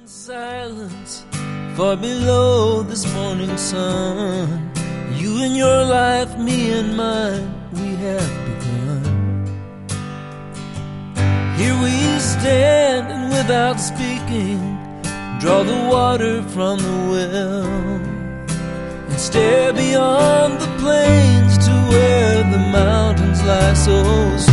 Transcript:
Silence far below this morning sun. You and your life, me and mine, we have begun. Here we stand and without speaking draw the water from the well and stare beyond the plains to where the mountains lie so